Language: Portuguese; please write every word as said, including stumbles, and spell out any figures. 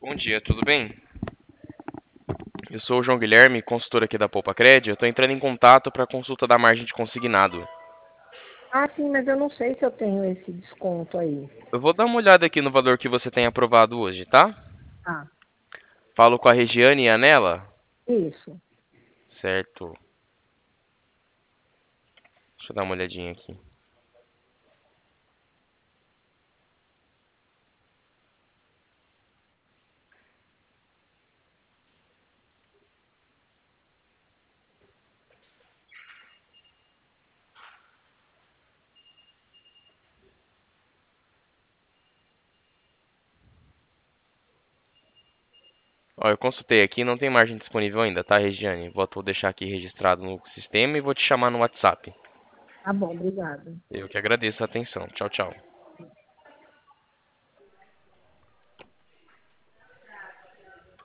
Bom dia, tudo bem? Eu sou o João Guilherme, consultor aqui da Poupa Cred. Eu estou entrando em contato para a consulta da margem de consignado. Ah, sim, mas eu não sei se eu tenho esse desconto aí. Eu vou dar uma olhada aqui no valor que você tem aprovado hoje, tá? Ah, Falo com a Regiane e a Anela? isso. Certo. Deixa eu dar uma olhadinha aqui. Ó, eu consultei aqui, não tem margem disponível ainda, tá, Regiane? Vou vou deixar aqui registrado no sistema e vou te chamar no WhatsApp. Tá bom, obrigada. Eu que agradeço a atenção. Tchau, tchau.